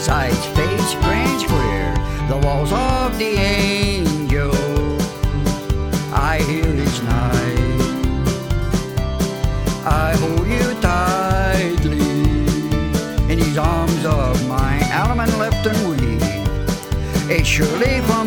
sights, face, strange clear, the walls of the angel I hear each night. I hold you tightly in these arms of mine, Alum and left and weak. It's surely from